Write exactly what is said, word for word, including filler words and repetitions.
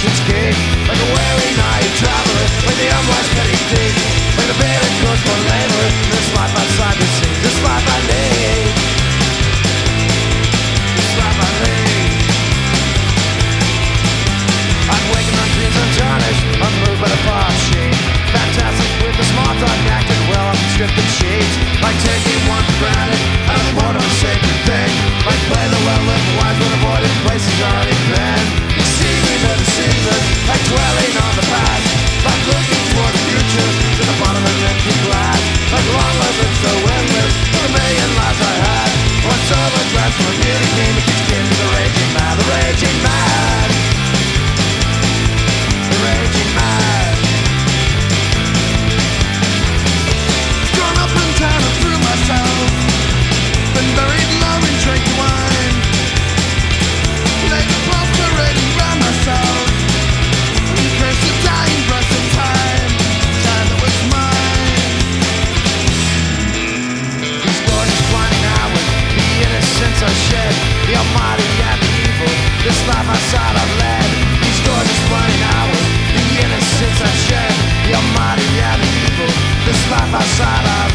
its gate. Like a weary night traveler, like the unwise petty thief, like the bed that goes for labor. This life outside the scene, this life I lead, this life I lead. I'm waking on dreams untarnished, unmoved by the pop sheet. Fantastic with the small talk, acting well off the scripted sheets. Like taking one for granted, as more of a sacred thing. Like play the well-lived wise when avoided places already been. Deceiving the deceivers, like dwelling on the past. Like looking toward the future, to the bottom of an empty glass. Like long lives and so endless, for the million lives I had. Once overdressed from a beauty queen that keeps getting the raging mad, the raging mad, the raging mad. Grown up in town and through myself, been buried in love and drank wine. Laid the pulse parading round myself, and cursed the dying breath of time, time that was mine. These gorgeous blinding hours, the innocence I shed, the almighty and the evil, this life outside I've led. These gorgeous blinding hours, the innocence I shed, the almighty and the evil, this life outside I've